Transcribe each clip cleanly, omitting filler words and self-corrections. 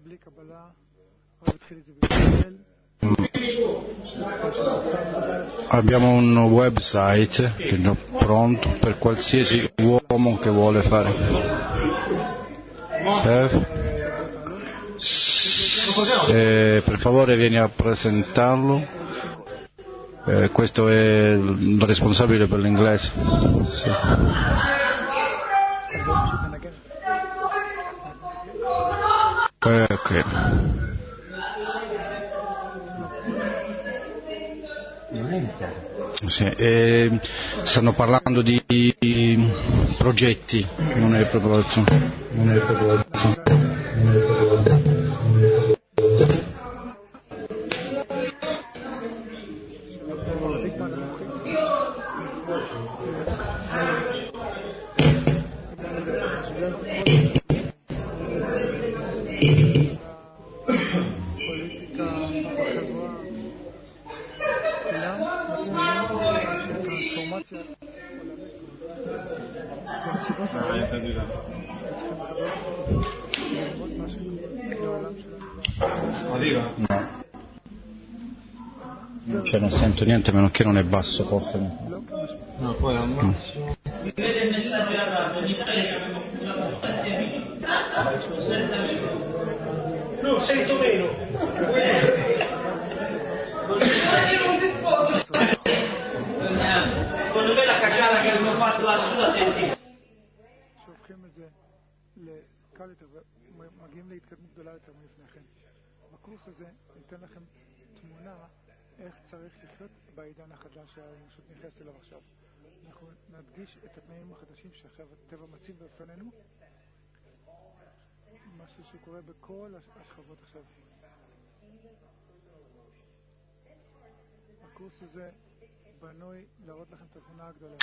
Abbiamo un website che è pronto per qualsiasi uomo che vuole fare. Per favore vieni a presentarlo. Questo è il responsabile per l'inglese. Sì. Ok. Sì, stanno parlando di progetti, non è preparazione. No. Cioè non sento niente, meno che non è basso forse. No, poi al massimo. No, sento meno. Non si sposa. Secondo me la cacciata che abbiamo fatto la sentite. מגיעים להתקדמות גדולה יותר מלפניכם. בקורס הזה ניתן לכם תמונה איך צריך לחיות בעידן החדש שהאנושות נכנסת אליו עכשיו. אנחנו נדגיש את התנאים החדשים שעכשיו הטבע מציב בפנינו, משהו שקורה בכל השכבות עכשיו. הקורס הזה בנוי להראות לכם את התמונה הגדולה.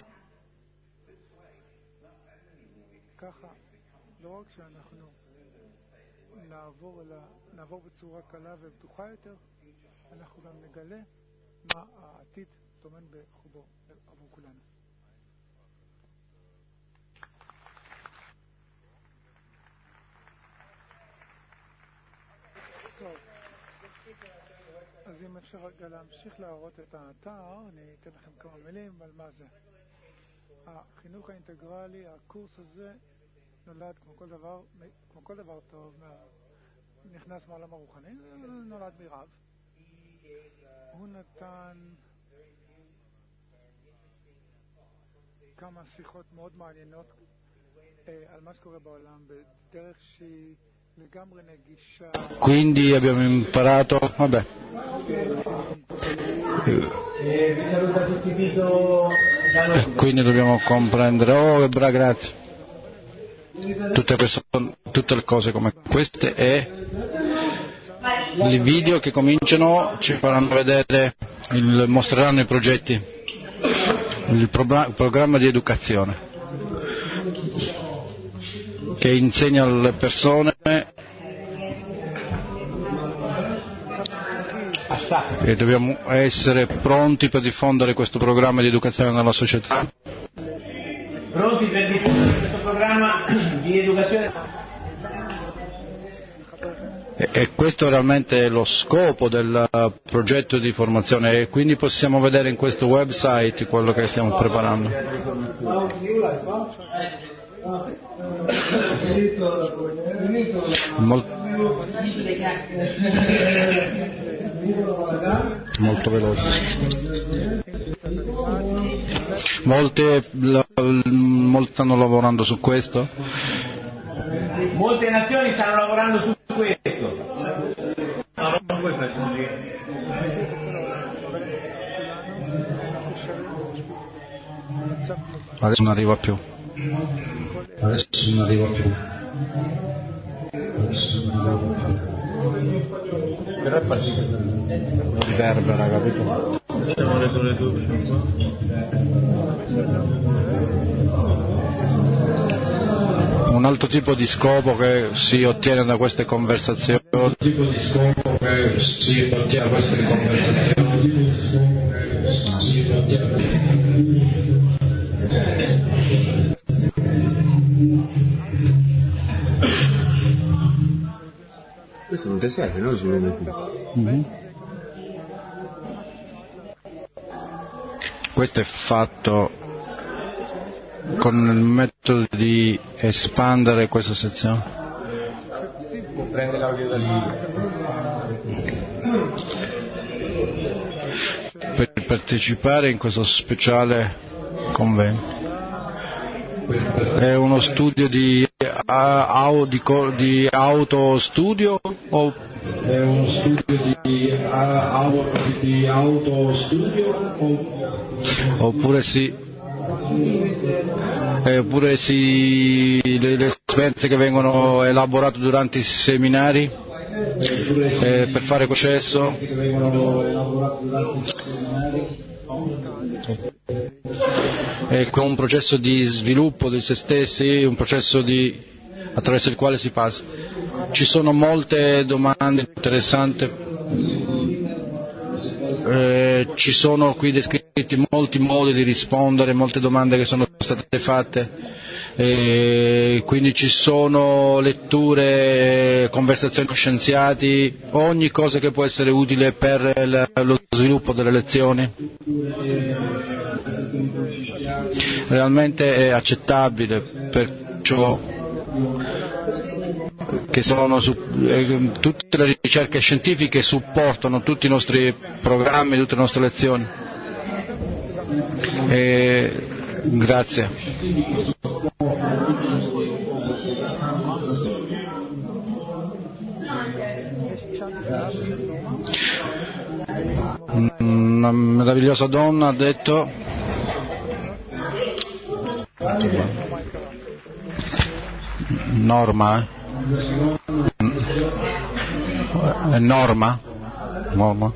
ככה, לא רק שאנחנו נעבור בצורה קלה ובטוחה יותר, אנחנו גם נגלה מה העתיד טומן בחובו עבור כולנו. טוב, אז אם אפשר רגע להמשיך להראות את האתר, אני אתן לכם כמה מילים על מה זה. החינוך האינטגרלי, הקורס הזה נולד כמו כל דבר טוב, נכנס מעולם הרוחני, נולד מרב. הוא נתן כמה שיחות מאוד מעניינות על מה שקורה בעולם בדרך שהיא legambri negisha. Quindi abbiamo imparato, vabbè. Vi saluta tutti Vito. Quindi dobbiamo comprendere, grazie. Tutte le cose come queste e i video che cominciano ci faranno vedere, mostreranno i progetti, il programma di educazione che insegna alle persone e dobbiamo essere pronti per diffondere questo programma di educazione nella società. Pronti per diffondere questo programma di educazione? E questo realmente è lo scopo del progetto di formazione e quindi possiamo vedere in questo website quello che stiamo preparando. Molto veloce. Molti stanno lavorando su questo. Molte nazioni stanno lavorando su questo. Adesso non arriva più. Però è partito. Riverbera, capito? Facciamo le traduzioni qua. Un altro tipo di scopo che si ottiene da queste conversazioni. Questo non ti serve, no? Solo Questo è fatto con il metodo di espandere questa sezione. Prende l'audio da lì. Per partecipare in questo speciale convegno. È uno studio di autostudio o è uno studio di autostudio oppure le esperienze che vengono elaborate durante i seminari per fare processo è con un processo di sviluppo di se stessi, un processo attraverso il quale si passa. Ci sono molte domande interessanti, ci sono qui descritti molti modi di rispondere, molte domande che sono state fatte, quindi ci sono letture, conversazioni con scienziati, ogni cosa che può essere utile per lo sviluppo delle lezioni. Realmente è accettabile, perciò che tutte le ricerche scientifiche supportano tutti i nostri programmi, tutte le nostre lezioni. Grazie. Una meravigliosa donna ha detto Norma? È Norma? Norma?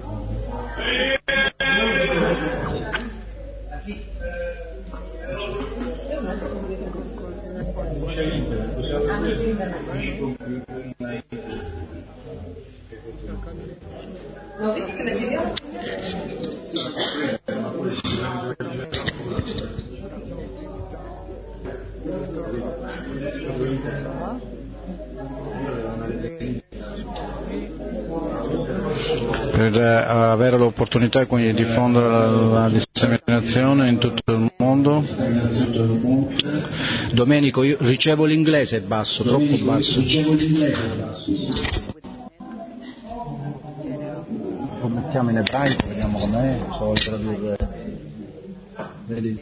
Per avere l'opportunità quindi di diffondere la disseminazione in tutto il mondo. Domenico, io ricevo l'inglese basso, troppo basso. Lo mettiamo in ebraico, vediamo com'è, so tradurre. Vedi?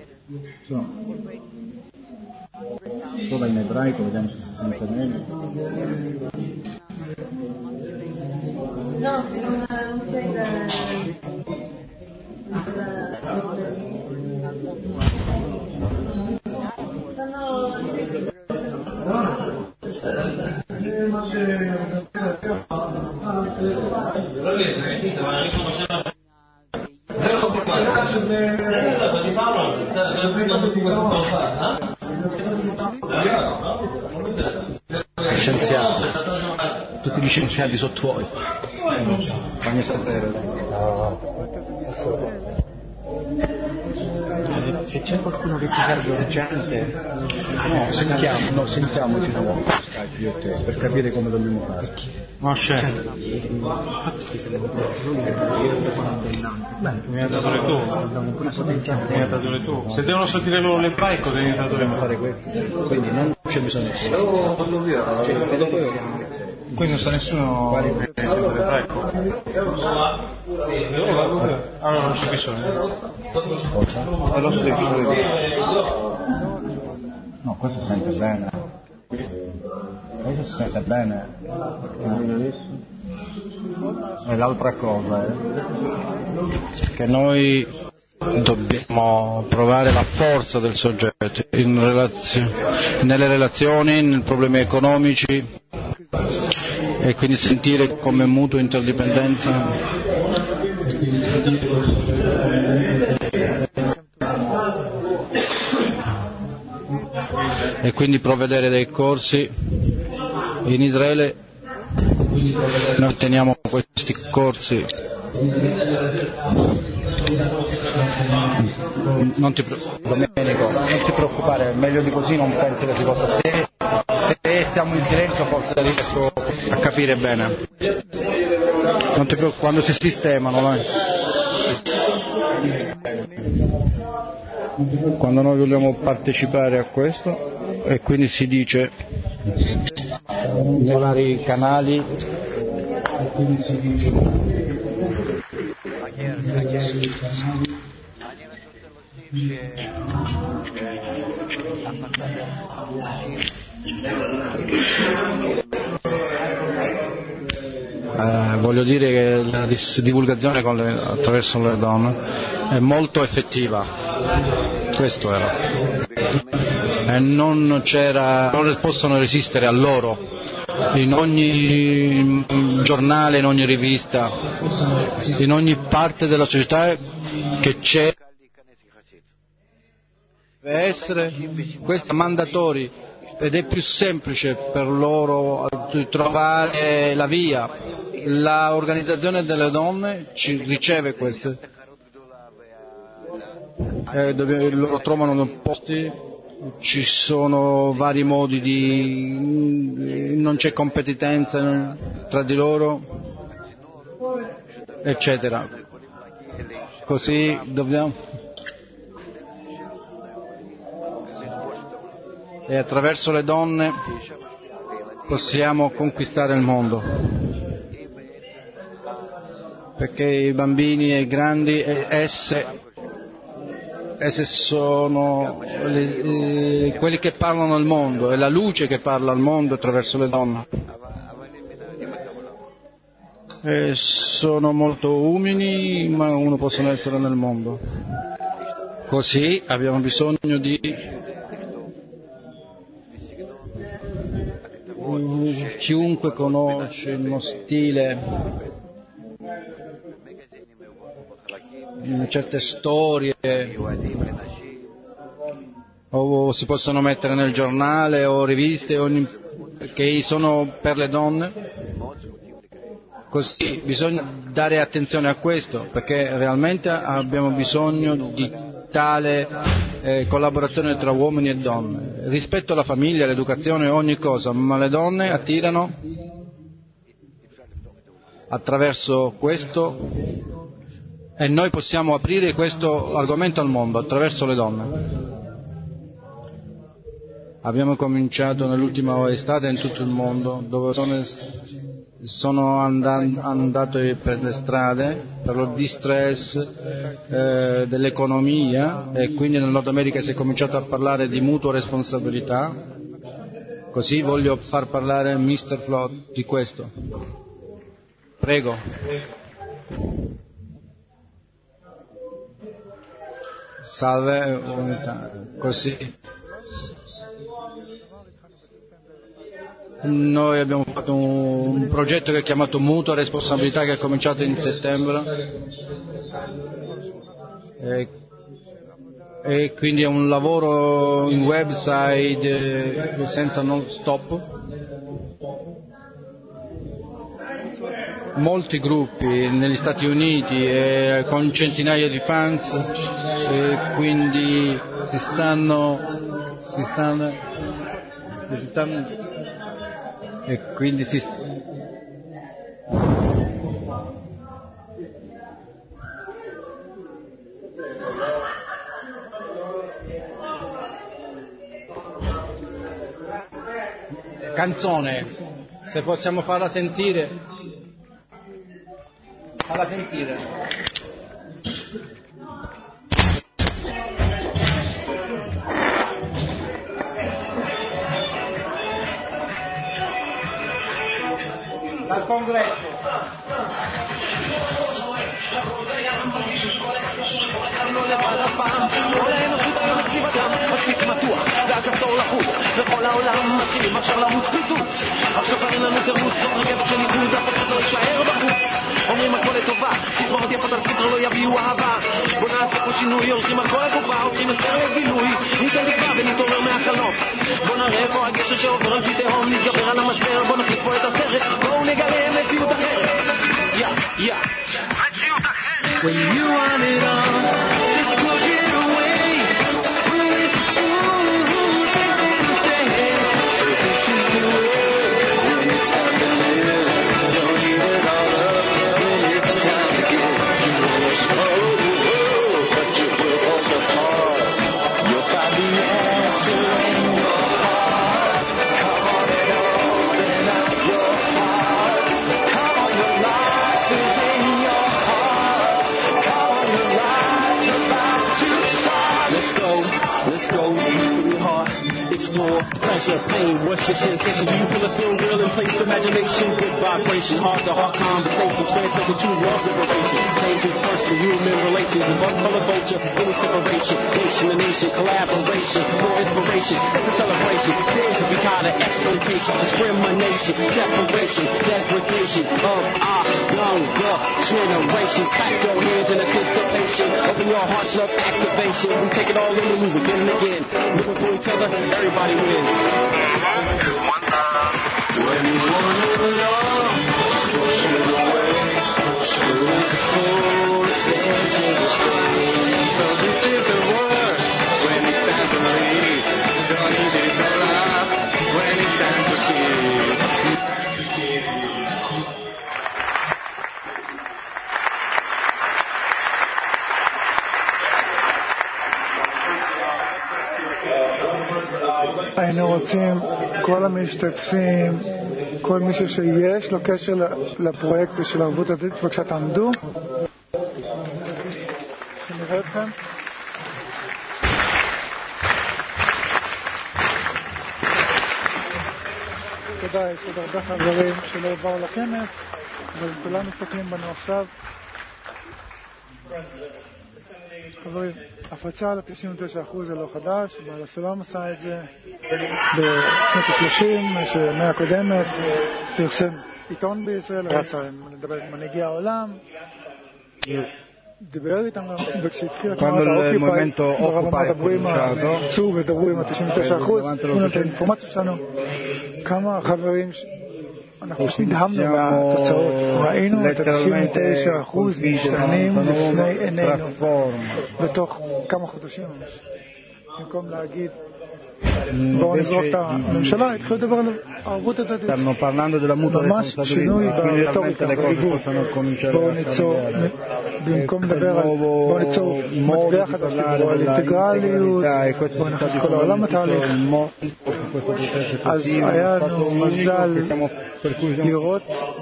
Solo in ebraico, vediamo se si sente bene. No, non Scienziati, tutti gli scienziati sono tuoi. Fammi sapere. Se c'è qualcuno che ti serve urgente, sentiamoci una volta Skype io e te, per capire come dobbiamo fare. Ma c'è. Mi hai dato le tu. Se devono sentire loro l'ebraico, dovremmo fare questo. Quindi non c'è bisogno di Qui non sa nessuno l'ebraico. Allora non c'è bisogno. No, questo si sente bene. Questo si sente bene. E l'altra cosa è che noi dobbiamo provare la forza del soggetto nelle relazioni, nei problemi economici e quindi sentire come mutua interdipendenza. E quindi provvedere dei corsi in Israele. Noi teniamo questi corsi. Domenico, non ti preoccupare, meglio di così non penso che si possa. Se stiamo in silenzio forse riesco a capire bene. Non ti preoccupare, quando si sistemano, vai. Quando noi vogliamo partecipare a questo e quindi si dice nei vari canali voglio dire che la divulgazione attraverso le donne è molto effettiva, questo era, e non possono resistere a loro in ogni giornale, in ogni rivista, in ogni parte della società che c'è, deve essere questo mandatori, ed è più semplice per loro trovare la via. L'organizzazione delle donne riceve queste, loro trovano posti, ci sono vari modi non c'è competizione tra di loro, eccetera. Così e attraverso le donne possiamo conquistare il mondo, perché i bambini e i grandi, esse sono quelli che parlano al mondo, è la luce che parla al mondo attraverso le donne. Sono molto umili, ma uno possono essere nel mondo. Così abbiamo bisogno di chiunque conosce il mio stile, certe storie, o si possono mettere nel giornale o riviste che sono per le donne. Così bisogna dare attenzione a questo, perché realmente abbiamo bisogno di tale collaborazione tra uomini e donne, rispetto alla famiglia, all'educazione, ogni cosa, ma le donne attirano attraverso questo, e noi possiamo aprire questo argomento al mondo attraverso le donne. Abbiamo cominciato nell'ultima estate in tutto il mondo, dove sono andato per le strade per lo distress dell'economia, e quindi nel Nord America si è cominciato a parlare di mutua responsabilità. Così voglio far parlare Mr. Flott di questo. Prego. Salve, così. Noi abbiamo fatto un progetto che è chiamato Mutua Responsabilità, che è cominciato in settembre, e quindi è un lavoro in website senza non stop. Molti gruppi negli Stati Uniti con centinaia di fans, e quindi si stanno e quindi canzone, se possiamo farla sentire. Falla sentire. Dal congresso. עולה אנושות היום מסביב אדם, מספיק מתוח, והכפתור לחוץ, וכל העולם מתחילים עכשיו לרוץ פיצוץ. עכשיו כבר אין לנו תירוץ, זאת רכבת של איחוד, אף אחד לא יישאר בחוץ. אומרים הכל לטובה, סיסמאות יפות על ספר לא יביאו אהבה. בוא נעשה פה שינוי, הולכים על כל הקופה, הולכים את סרט גילוי. ניתן תקווה ונתעורר מהחלום. בוא נראה איפה הגשר שעובר על פי תהום, נתגבר על המשבר, בוא נחליף פה את הסרט. בואו נגלה מציאות אחרת. מציאות אחרת. When you want it all, just push it away. When it's true, things will stay. So this is the way, when it's happening. Pleasure, pain, what's your sensation? Do you feel it feel real in place? Imagination, good vibration, heart-to-heart conversation, translated to world liberation. Changes personal, human relations, above color vulture, any separation, nation to nation, collaboration, more inspiration, it's a celebration. Days will be tired of exploitation, discrimination, separation, degradation of our younger generation. Clap your hands in anticipation, open your hearts, love activation. We take it all in the music again and again. Looking for each other, everybody wins. When you wanna love, just push it away. It's a fool, things in the street. So this is the word, when it's time to leave. Don't need it to laugh, when it's time to keep. היינו רוצים, כל המשתתפים, כל מישהו שיש לו קשר לפרויקט של ערבות הדדית, בבקשה תעמדו, שנראה אתכם. תודה, יש עוד הרבה חברים שלא באו לכנס, אבל כולם מסתכלים בנו עכשיו. חברים, הפצה על ה-99% זה לא חדש, אבל הסולם עשה את זה בשנות ה-30, שמאה הקודמת, פרסם עיתון בישראל, רצה לדבר עם מנהיגי העולם, דיבר איתם, וכשהתחיל התנועת האוקיפאי, ברמת הבורים יצאו ודברו עם ה-99%, תנו את האינפורמציה שלנו, כמה חברים, אנחנו נדהמנו מהתוצאות, ראינו את ה-99% משתנים לפני עינינו, בתוך כמה חודשים, במקום להגיד, בואו נזרוק את הממשלה, התחילו לדבר על ערבות הדדית, ממש שינוי ברטוריקה, בדיבור, בואו ניצור, במקום לדבר על, בואו ניצור מטבע חדש, דיברו על אינטגרליות, בואו נכנס כל העולם לתהליך. אז היה לנו מזל לראות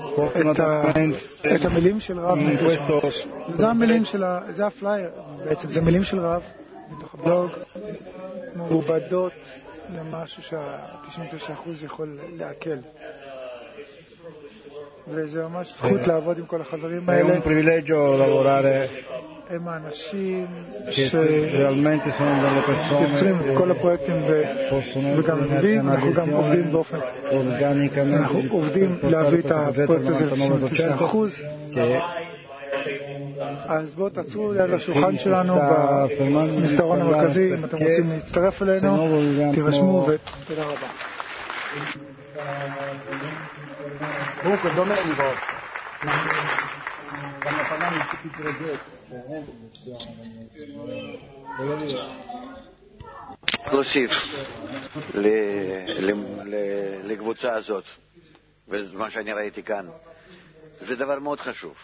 את המילים של רב, זה המילים של, זה הפלייר, בעצם זה מילים של רב, מתוך הבלוג, מעובדות למשהו שה-99% יכול להקל. וזה ממש זכות לעבוד עם כל החברים האלה. הם האנשים שיוצרים את כל הפרויקטים וגם עובדים, אנחנו גם עובדים באופן, אנחנו עובדים להביא את הפרויקט הזה ל-99%. אז בואו תעצרו ליד השולחן שלנו במסדרון המרכזי, אם אתם רוצים להצטרף אלינו, תירשמו ותודה רבה. להוסיף לקבוצה הזאת, ומה שאני ראיתי כאן, זה דבר מאוד חשוב.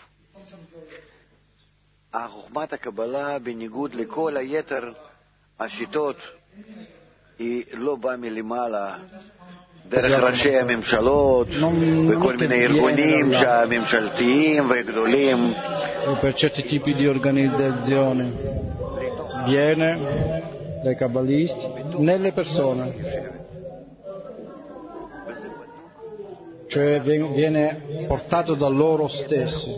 חוכמת הקבלה, בניגוד לכל היתר השיטות, היא לא באה מלמעלה, דרך ראשי הממשלות וכל מיני ארגונים הממשלתיים וגדולים. Per certi tipi di organizzazione viene dai cabalisti nelle persone, cioè viene portato da loro stessi.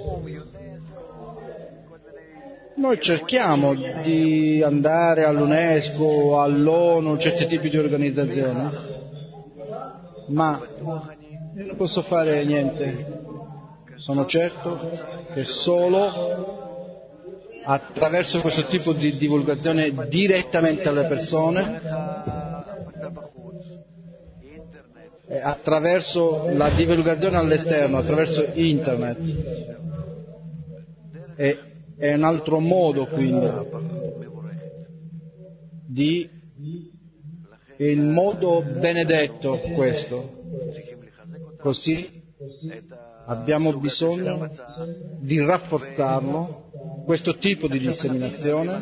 Noi cerchiamo di andare all'UNESCO, all'ONU, certi tipi di organizzazioni, ma io non posso fare niente. Sono certo che solo attraverso questo tipo di divulgazione direttamente alle persone, attraverso la divulgazione all'esterno, attraverso internet, è un altro modo quindi il modo benedetto questo. Così abbiamo bisogno di rafforzarlo, questo tipo di disseminazione,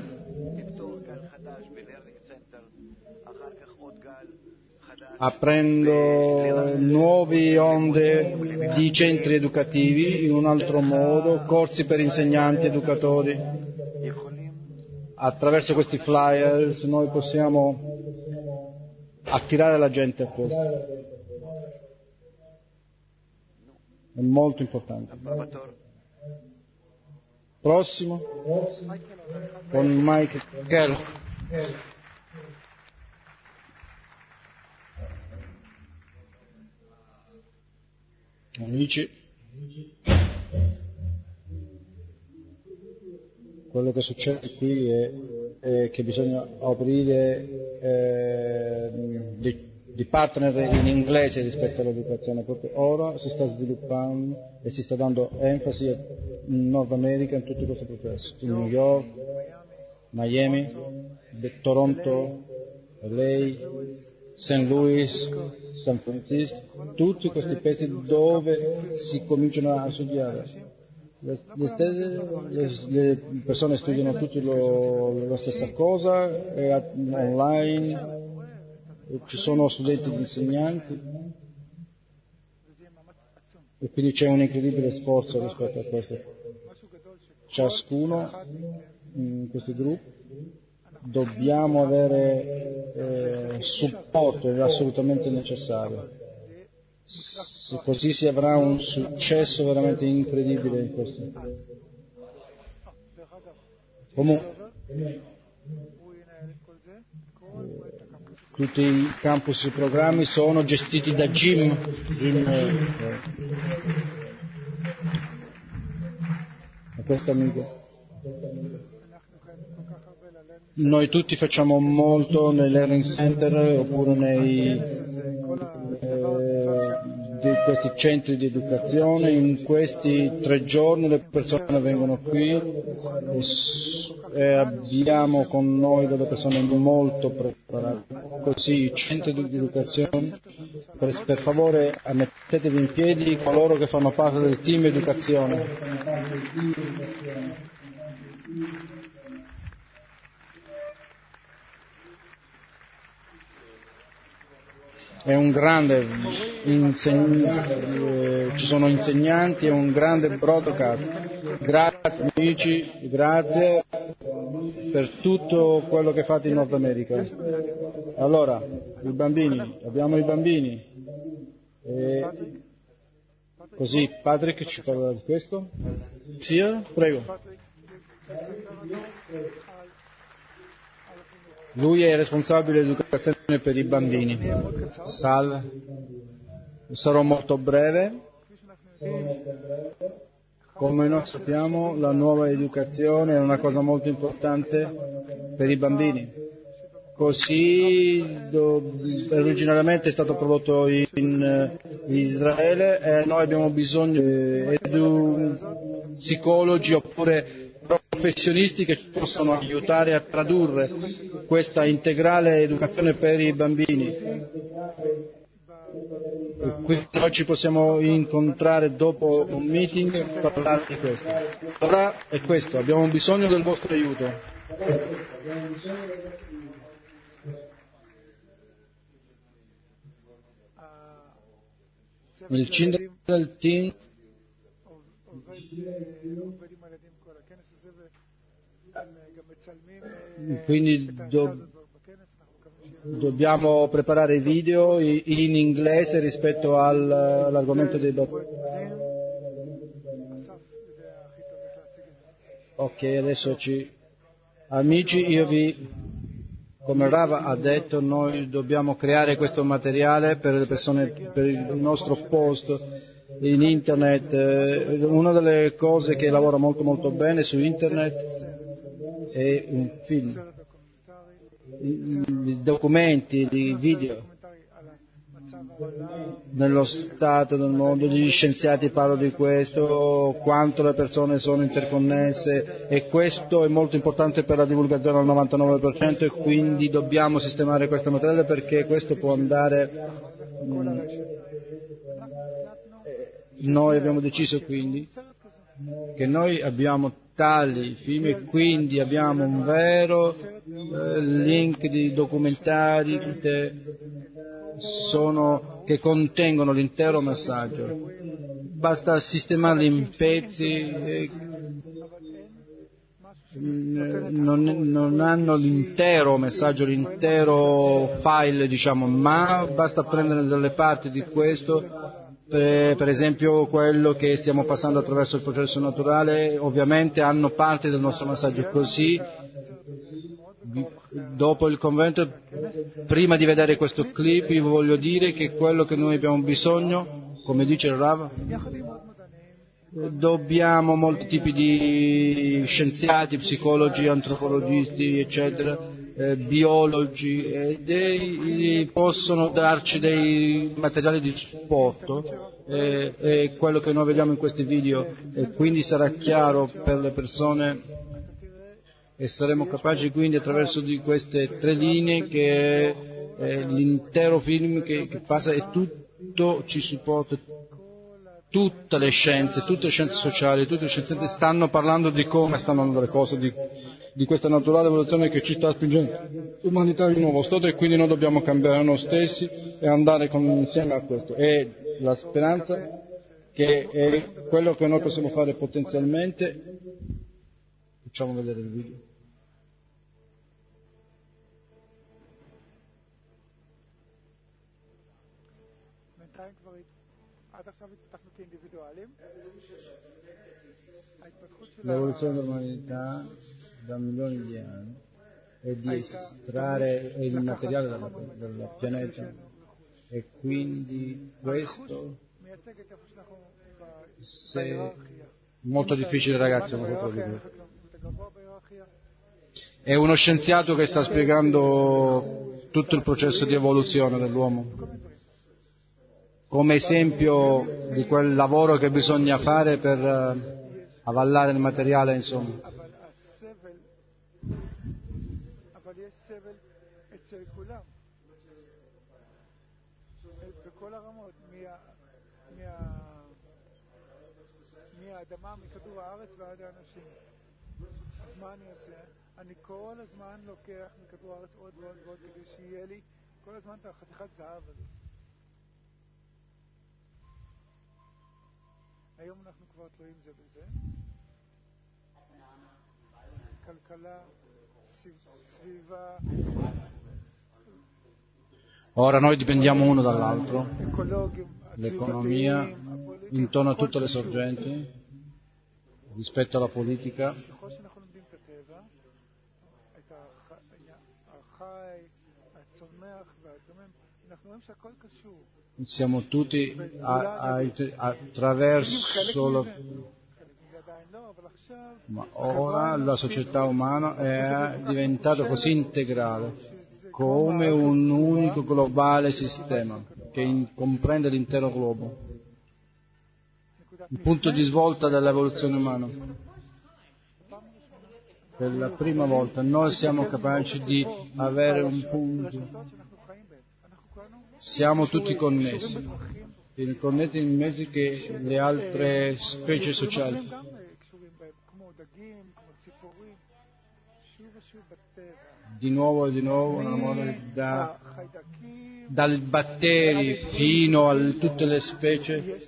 aprendo nuove onde di centri educativi in un altro modo, corsi per insegnanti, educatori. Attraverso questi flyers noi possiamo attirare la gente a questo. È molto importante. Prossimo, con Mike Kellogg. Amici, quello che succede qui è che bisogna aprire di partner in inglese rispetto all'educazione. Proprio ora si sta sviluppando e si sta dando enfasi in Nord America in tutto questo processo, in New York, Miami, Toronto, LA, St. Louis, San Francisco, tutti questi pezzi dove si cominciano a studiare. Le persone studiano tutti la stessa cosa, è online, ci sono studenti e insegnanti e quindi c'è un incredibile sforzo rispetto a questo. Ciascuno in questi gruppi dobbiamo avere supporto, è assolutamente necessario. Così si avrà un successo veramente incredibile in questo. Comunque, tutti i campus e i programmi sono gestiti da Jim. Questo amico. Noi tutti facciamo molto nei learning center oppure di questi centri di educazione. In questi 3 giorni le persone vengono qui e abbiamo con noi delle persone molto preparate. Così i centri di educazione, per favore mettetevi in piedi coloro che fanno parte del team educazione. È un grande ci sono insegnanti, è un grande broadcast. Grazie amici, grazie per tutto quello che fate in Nord America. Allora, i bambini, abbiamo i bambini. Così Patrick ci parla di questo. Sì, prego. Lui è responsabile dell'educazione per i bambini. Salve. Sarò molto breve. Come noi sappiamo, la nuova educazione è una cosa molto importante per i bambini. Così originariamente è stato prodotto in Israele e noi abbiamo bisogno di psicologi oppure professionisti che ci possono aiutare a tradurre questa integrale educazione per i bambini. E quindi noi ci possiamo incontrare dopo un meeting e parlare di questo. Ora è questo, abbiamo bisogno del vostro aiuto. Il Children's Team quindi dobbiamo preparare video in inglese rispetto all'argomento dei bambini. Ok, adesso amici, come Rava ha detto, noi dobbiamo creare questo materiale per le persone, per il nostro post in internet. Una delle cose che lavora molto molto bene su internet è un film, i documenti, i video nello stato del mondo, gli scienziati parlano di questo, quanto le persone sono interconnesse, e questo è molto importante per la divulgazione al 99% e quindi dobbiamo sistemare questo materiale perché questo può andare. Noi abbiamo deciso quindi che noi abbiamo tali film e quindi abbiamo un vero link di documentari che contengono l'intero messaggio. Basta sistemarli in pezzi non hanno l'intero messaggio, l'intero file, diciamo, ma basta prendere delle parti di questo. Per esempio quello che stiamo passando attraverso il processo naturale, ovviamente hanno parte del nostro messaggio, così dopo il convento, prima di vedere questo clip, vi voglio dire che quello che noi abbiamo bisogno, come dice il Rav, dobbiamo molti tipi di scienziati, psicologi, antropologisti, eccetera, biologi, possono darci dei materiali di supporto, e quello che noi vediamo in questi video, e quindi sarà chiaro per le persone e saremo capaci quindi attraverso di queste 3 linee che l'intero film che passa, e tutto ci supporta. Tutte le scienze sociali, tutte le scienze stanno parlando di come stanno andando le cose, di questa naturale evoluzione che ci sta spingendo l'umanità in un nuovo stato, e quindi noi dobbiamo cambiare noi stessi e andare insieme a questo. E la speranza che è quello che noi possiamo fare potenzialmente. Facciamo vedere il video. L'evoluzione dell'umanità da milioni di anni è di estrarre il materiale del pianeta, e quindi questo molto difficile, ragazzi. È uno scienziato che sta spiegando tutto il processo di evoluzione dell'uomo come esempio di quel lavoro che bisogna fare per avallare il materiale, insomma. מהאדמה, מכדור הארץ ועד האנשים. אז מה אני עושה? אני כל הזמן לוקח מכדור הארץ עוד ועוד ועוד כדי שיהיה לי כל הזמן את החתיכת זהב הזה. היום אנחנו כבר תלויים זה בזה. כלכלה, סביבה. Ora noi dipendiamo uno dall'altro, l'economia, intorno a tutte le sorgenti, rispetto alla politica. Siamo tutti attraverso ma ora la società umana è diventata così integrale, come un unico globale sistema che comprende l'intero globo. Il punto di svolta dell'evoluzione umana. Per la prima volta noi siamo capaci di avere un punto. Siamo tutti connessi in mezzo che le altre specie sociali. Di nuovo e di nuovo, dai batteri fino a tutte le specie,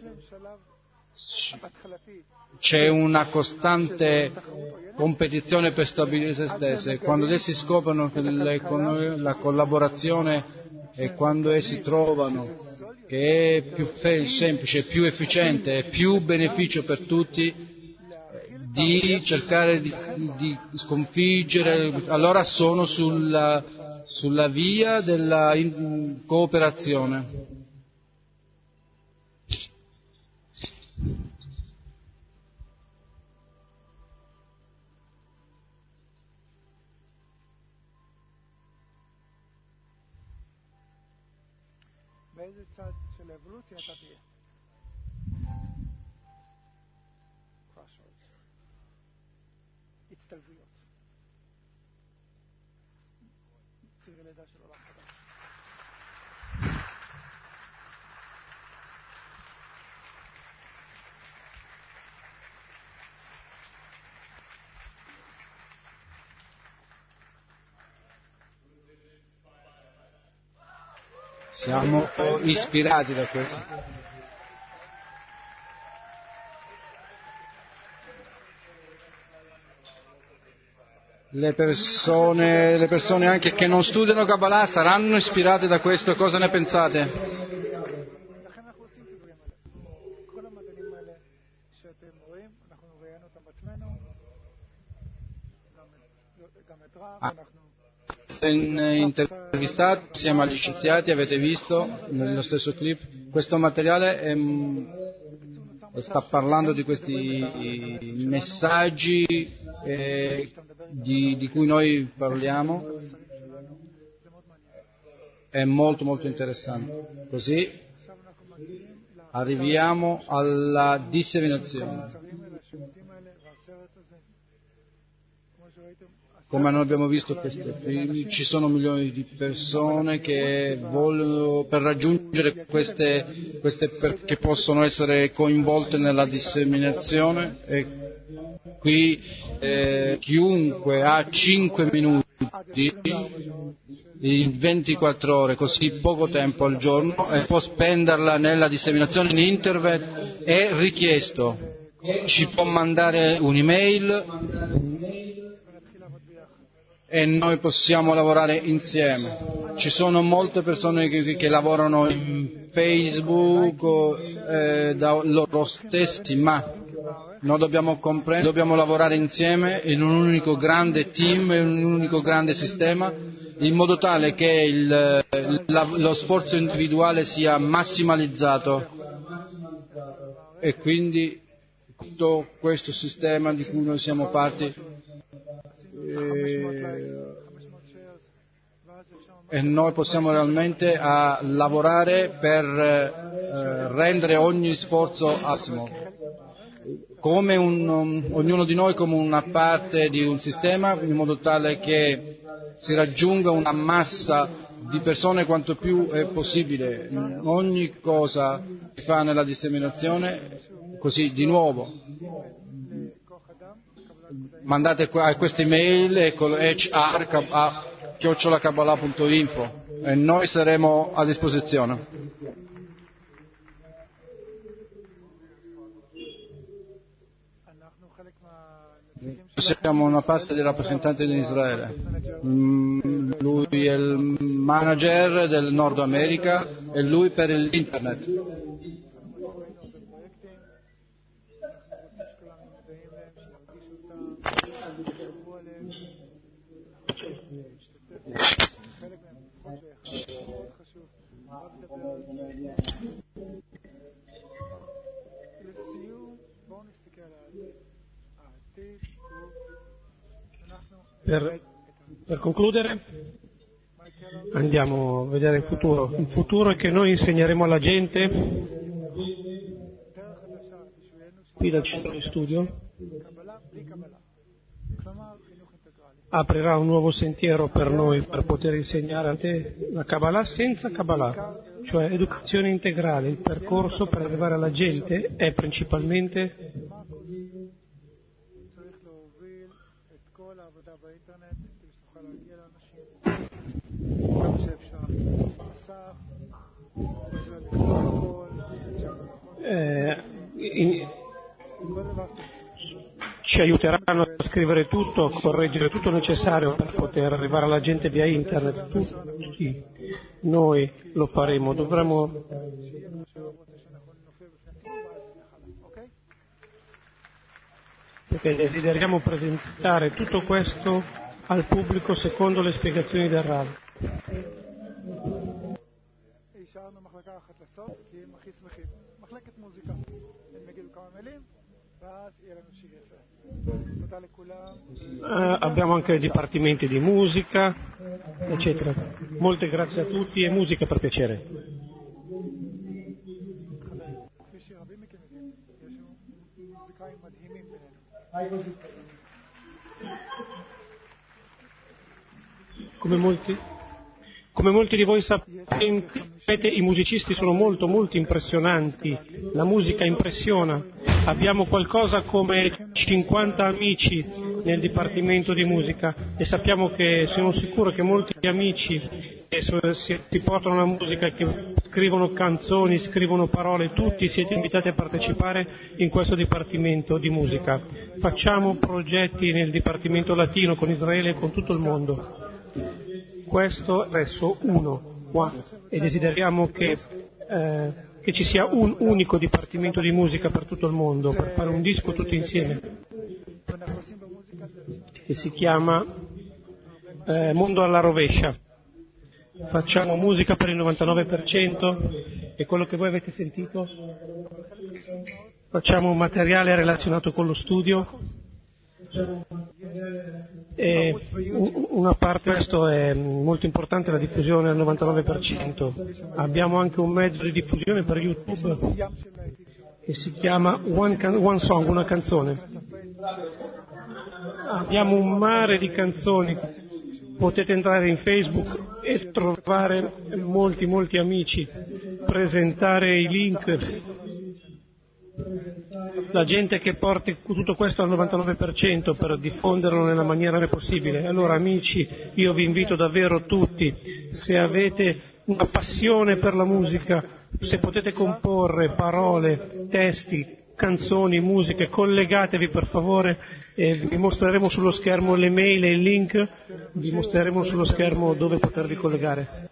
c'è una costante competizione per stabilire se stesse. Quando essi scoprono che la collaborazione, e quando essi trovano che è più semplice, più efficiente e più beneficio per tutti, di cercare di sconfiggere, allora sono sulla via della cooperazione. באיזה צד של האבולוציה אתה תהיה? crossroads. הצטלבויות. ציר לידה של עולם חדש. Siamo ispirati da questo. le persone anche che non studiano Kabbalah saranno ispirate da questo, cosa ne pensate? Intervistati insieme agli scienziati, avete visto nello stesso clip, questo materiale sta parlando di questi messaggi di cui noi parliamo, è molto molto interessante. Così arriviamo alla disseminazione. Come noi abbiamo visto questo film, ci sono milioni di persone che vogliono, per raggiungere queste che possono essere coinvolte nella disseminazione, e qui chiunque ha 5 minuti in 24 ore, così poco tempo al giorno, e può spenderla nella disseminazione in internet, è richiesto. Ci può mandare un'email e noi possiamo lavorare insieme. Ci sono molte persone che lavorano in Facebook da loro stessi, ma noi dobbiamo comprendere, dobbiamo lavorare insieme in un unico grande team, in un unico grande sistema, in modo tale che lo sforzo individuale sia massimalizzato, e quindi tutto questo sistema di cui noi siamo parte, e noi possiamo realmente lavorare per rendere ogni sforzo massimo, come ognuno di noi come una parte di un sistema, in modo tale che si raggiunga una massa di persone quanto più è possibile. Ogni cosa si fa nella disseminazione, così di nuovo mandate a queste email hr@kabbalah.info e noi saremo a disposizione. Siamo una parte dei rappresentanti di Israele. Lui è il manager del Nord America e lui per l'internet. Per concludere, andiamo a vedere il futuro. Il futuro è che noi insegneremo alla gente, qui dal centro di studio, aprirà un nuovo sentiero per noi per poter insegnare a te la Kabbalah senza Kabbalah, cioè educazione integrale. Il percorso per arrivare alla gente è principalmente ci aiuteranno a scrivere tutto, a correggere tutto il necessario per poter arrivare alla gente via internet. Tutti noi lo faremo, dovremo perché desideriamo presentare tutto questo al pubblico secondo le spiegazioni del Rav. Abbiamo anche dipartimenti di musica, eccetera. Molte grazie a tutti e musica per piacere. Come molti di voi sapete, i musicisti sono molto impressionanti, la musica impressiona. Abbiamo qualcosa come 50 amici nel dipartimento di musica e sappiamo che, sono sicuro che molti amici si portano una musica che scrivono canzoni, scrivono parole, tutti siete invitati a partecipare in questo Dipartimento di musica. Facciamo progetti nel Dipartimento Latino con Israele e con tutto il mondo. Questo adesso e desideriamo che ci sia un unico Dipartimento di musica per tutto il mondo, per fare un disco tutti insieme, che si chiama Mondo alla rovescia. Facciamo musica per il 99%, e quello che voi avete sentito. Facciamo materiale relazionato con lo studio. E una parte, questo è molto importante, la diffusione al 99%. Abbiamo anche un mezzo di diffusione per YouTube che si chiama One Song, una canzone. Abbiamo un mare di canzoni, potete entrare in Facebook e trovare molti amici, presentare i link. La gente che porti tutto questo al 99% per diffonderlo nella maniera possibile. Allora amici, io vi invito davvero tutti, se avete una passione per la musica, se potete comporre parole, testi, canzoni, musiche, collegatevi per favore, e vi mostreremo sullo schermo le mail e il link, vi mostreremo sullo schermo dove potervi collegare.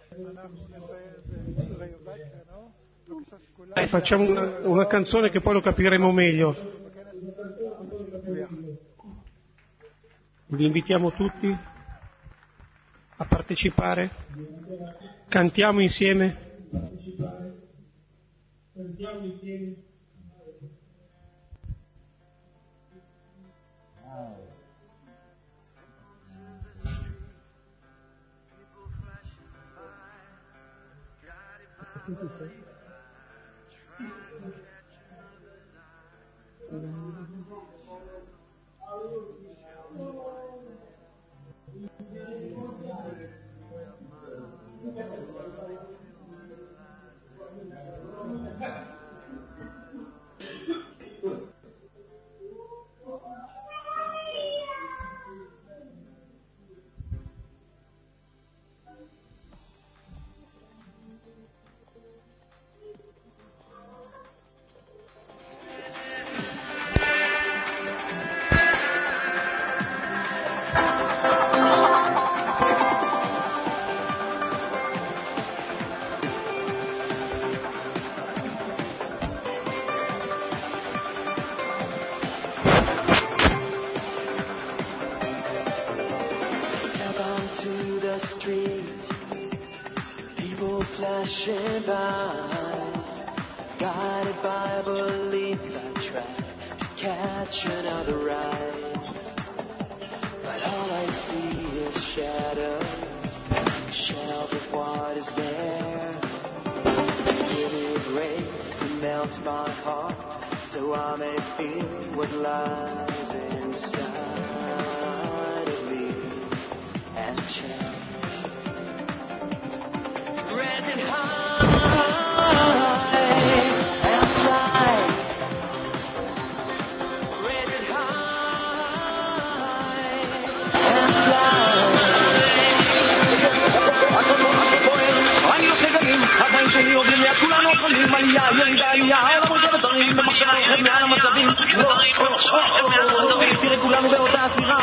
Facciamo una canzone che poi lo capiremo meglio. Vi invitiamo tutti a partecipare. Cantiamo insieme. Flashing by, guided by belief, I try to catch another ride, but all I see is shadows, shells of what is there. Give me grace to melt my heart, so I may feel what lies inside of me and change. Rising high and fly, rising high and fly. אני עושה גלים, עדיין שלי עוברים ליד כולנו חולים, עלייה, ירידה, עלייה, העולם עוזר בזרים, במחשבה יחד מעל המצבים. תראה כולנו באותה הסירה,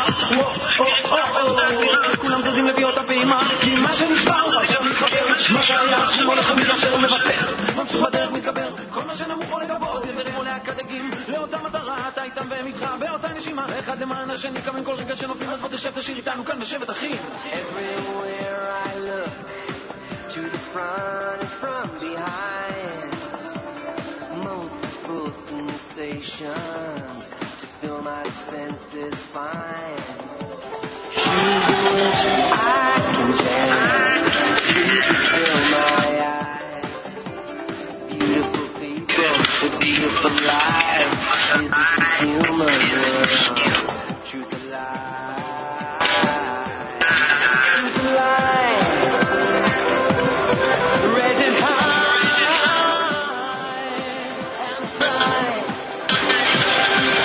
כולם זזים לפי אותה פעימה, כי מה שנשבר הוא עכשיו מתחבר, מה שהיה עכשיו הולך ומתגשר ומבצר, ממשיך בדרך מתגבר, כל מה שנמוך עולה גבוה, תזרים עולה כדגים, לאותה מטרה אתה איתם והם איתך, באותה נשימה, אחד למען השני, כמובן כל רגע שנופלים אז בוא תשב תשאיר איתנו כאן בשבט אחים. Everywhere I look, to the front and from behind, multiple sensations to fill my senses fine. Shoes in which I can dance, you can fill my eyes. Beautiful people with beautiful lives. Is this the human world? Truth or lies? Truth or lies? Raising high and fly.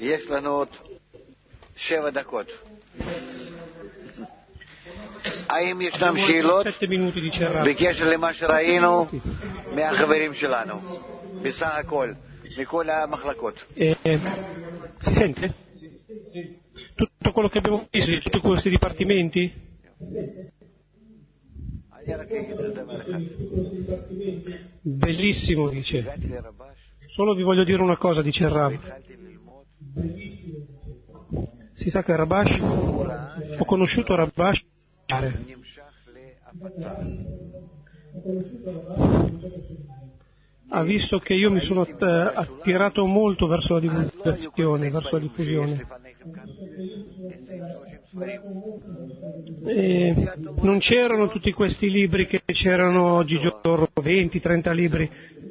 יש לנו עוד 7 דקות. האם ישנם שאלות בקשר למה שראינו מהחברים שלנו? בסך הכל, מכל המחלקות. Si sente? Tutto quello che abbiamo visto di tutti questi dipartimenti? Bellissimo, dice. Solo vi voglio dire una cosa, dice il Rav. Si sa che Rabash, ho conosciuto Rabash, ha visto che io mi sono attirato molto verso la divulgazione, verso la diffusione. E non c'erano tutti questi libri che c'erano oggigiorno, 20-30 libri.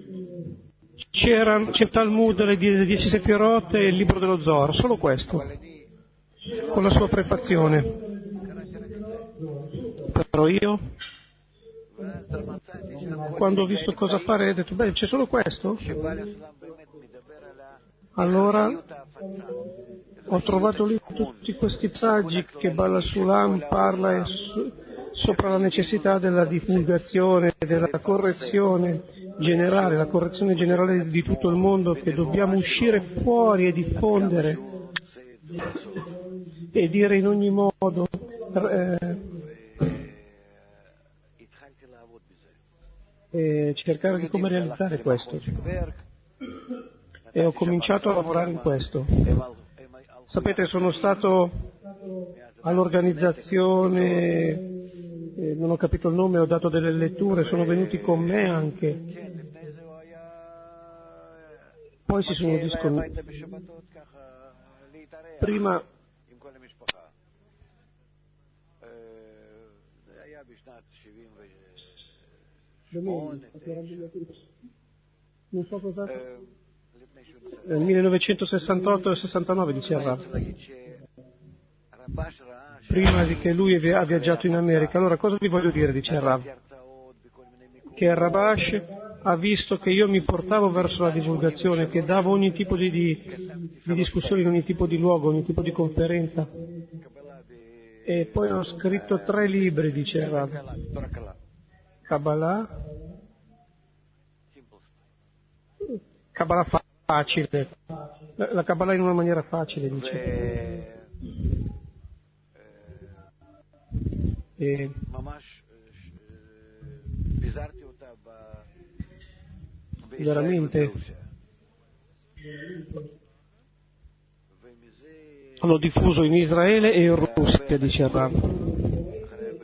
C'è Talmud, le 10 Sefirot e il libro dello Zohar, solo questo, con la sua prefazione. Però io, quando ho visto cosa fare, ho detto, beh, c'è solo questo? Allora ho trovato lì tutti questi passaggi che Baal Sulam parla sopra la necessità della divulgazione, della correzione generale, la correzione generale di tutto il mondo, che dobbiamo uscire fuori e diffondere e dire in ogni modo, cercare di come realizzare questo. E ho cominciato a lavorare in questo. Sapete, sono stato all'organizzazione, non ho capito il nome, ho dato delle letture, sono venuti con me anche. Poi si sono disconnessi. Prima non so cosa, nel 1968 e 69 diceva, prima di che lui ha viaggiato in America. Allora cosa vi voglio dire, dice Rav? Che Rabash ha visto che io mi portavo verso la divulgazione, che davo ogni tipo di discussione in ogni tipo di luogo, ogni tipo di conferenza, e poi ho scritto 3 libri, dice Rav. Kabbalah facile, la Kabbalah in una maniera facile, dice. E veramente l'ho diffuso in Israele e in Russia, dice Rav.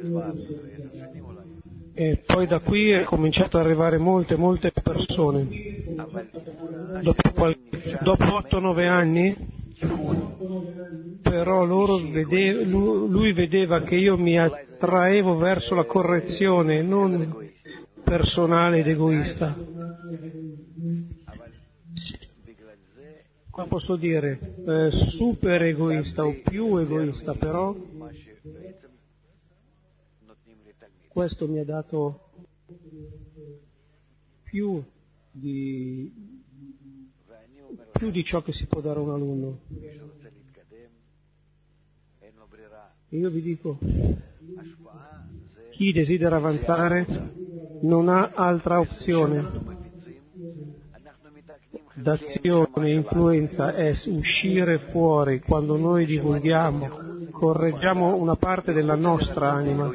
E poi da qui è cominciato ad arrivare molte persone. Dopo 8-9 anni, però lui vedeva che io mi attraevo verso la correzione, non personale ed egoista. Qua posso dire super egoista o più egoista, però questo mi ha dato più di ciò che si può dare a un alunno. E io vi dico, chi desidera avanzare non ha altra opzione d'azione e influenza, è uscire fuori. Quando noi divulghiamo, correggiamo una parte della nostra anima.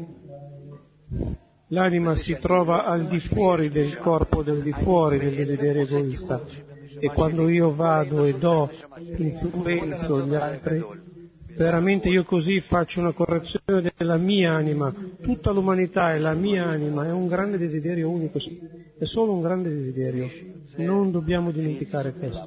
L'anima si trova al di fuori del corpo, del di fuori del desiderio egoista, e quando io vado e influenzo gli altri, veramente io così faccio una correzione della mia anima. Tutta l'umanità è la mia anima, è un grande desiderio unico, è solo un grande desiderio. Non dobbiamo dimenticare questo.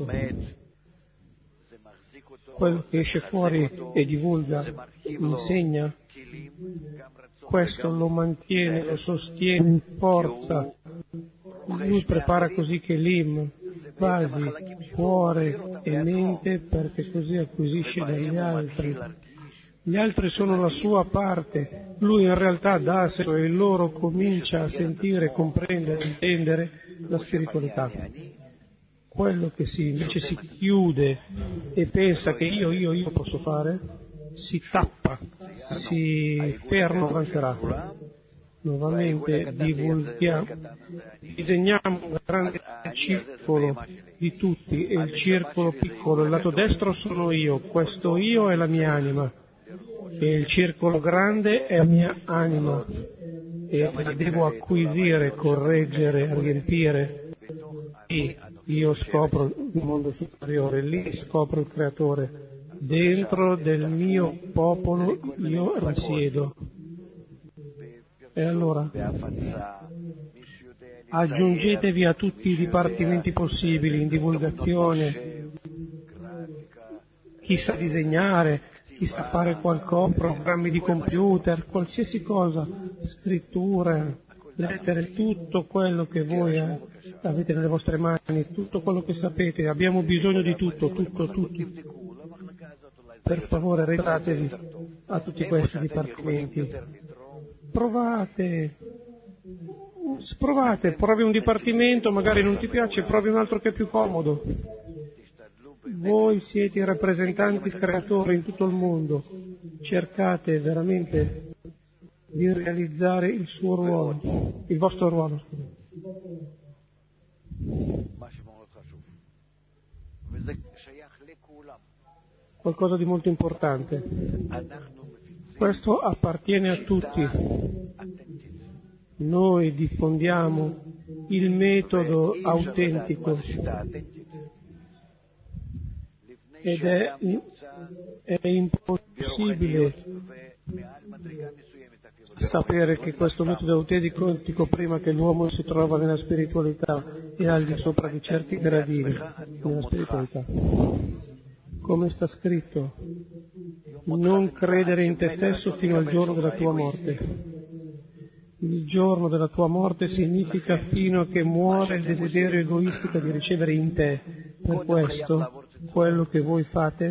Quello che esce fuori e divulga, insegna, questo lo mantiene, lo sostiene in forza. Lui prepara così che basi, cuore e mente, perché così acquisisce dagli altri. Gli altri sono la sua parte, lui in realtà dà a sé e loro comincia a sentire, comprendere, intendere la spiritualità. quello che invece si chiude e pensa che io posso fare, si tappa, si ferma, non avanzerà. Nuovamente disegniamo un grande circolo di tutti e il circolo piccolo, il lato destro sono io, questo io è la mia anima e il circolo grande è la mia anima e la devo acquisire, correggere, riempire e io scopro il mondo superiore, lì scopro il creatore, dentro del mio popolo io risiedo. E allora aggiungetevi a tutti i dipartimenti possibili in divulgazione, chi sa disegnare, chi sa fare qualcosa, programmi di computer, qualsiasi cosa, scritture, lettere, tutto quello che voi avete nelle vostre mani, tutto quello che sapete, abbiamo bisogno di tutto. Per favore recatevi a tutti questi dipartimenti. Provi un dipartimento, magari non ti piace, provi un altro che è più comodo. Voi siete i rappresentanti creatori in tutto il mondo, cercate veramente di realizzare il suo ruolo, il vostro ruolo. Qualcosa di molto importante. Questo appartiene a tutti. Noi diffondiamo il metodo autentico ed è impossibile sapere che questo metodo autentico prima che l'uomo si trova nella spiritualità e al di sopra di certi gradini nella spiritualità. Come sta scritto, non credere in te stesso fino al giorno della tua morte. Il giorno della tua morte significa fino a che muore il desiderio egoistico di ricevere in te. Per questo, quello che voi fate,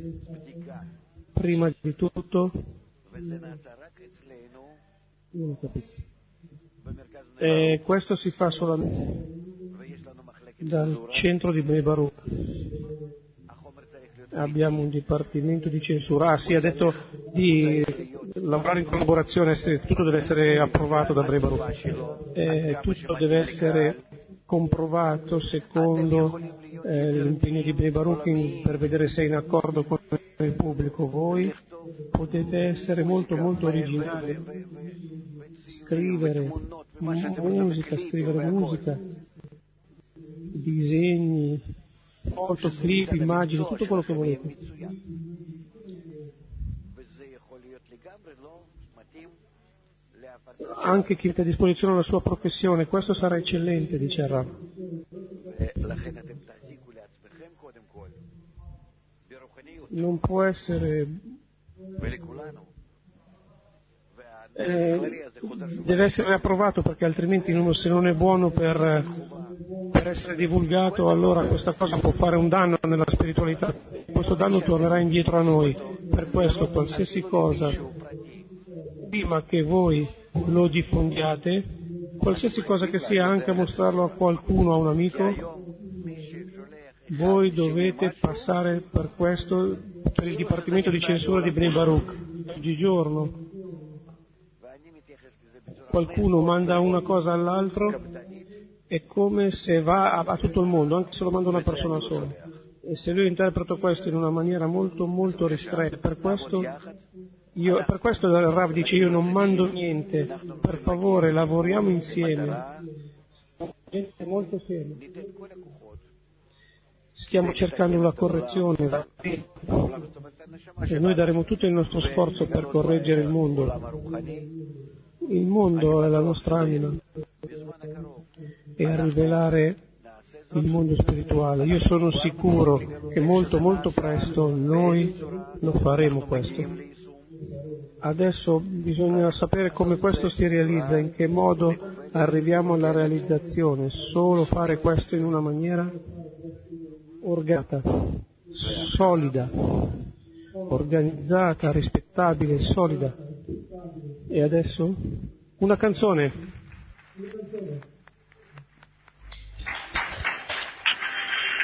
prima di tutto, non ho capito. Questo si fa solamente dal centro di Bnei Baruch. Abbiamo un dipartimento di censura. Si ha detto di lavorare in collaborazione, tutto deve essere approvato da Bnei Baruch. Tutto deve essere comprovato secondo l'impegno di Bnei Baruch per vedere se è in accordo con il pubblico. Voi potete essere molto originali, scrivere musica, disegni, foto, clip, immagini, tutto quello che volete. Anche chi mette a disposizione la sua professione, questo sarà eccellente, dice il Rav. Non può essere... deve essere approvato, perché altrimenti se non è buono per essere divulgato, allora questa cosa può fare un danno nella spiritualità. Questo danno tornerà indietro a noi. Per questo qualsiasi cosa, prima che voi lo diffondiate, qualsiasi cosa che sia, anche mostrarlo a qualcuno, a un amico, voi dovete passare per questo, per il dipartimento di censura di Bnei Baruch. Oggigiorno qualcuno manda una cosa all'altro, è come se va a tutto il mondo, anche se lo manda una persona sola. E se lui interpreta questo in una maniera molto ristretta, per questo il Rav dice: io non mando niente, per favore lavoriamo insieme, gente molto seria. Stiamo cercando la correzione e noi daremo tutto il nostro sforzo per correggere il mondo. Il mondo è la nostra anima e a rivelare il mondo spirituale. Io sono sicuro che molto presto noi lo faremo questo. Adesso bisogna sapere come questo si realizza, in che modo arriviamo alla realizzazione. Solo fare questo in una maniera organizzata, solida, organizzata, rispettabile, solida. E adesso una canzone.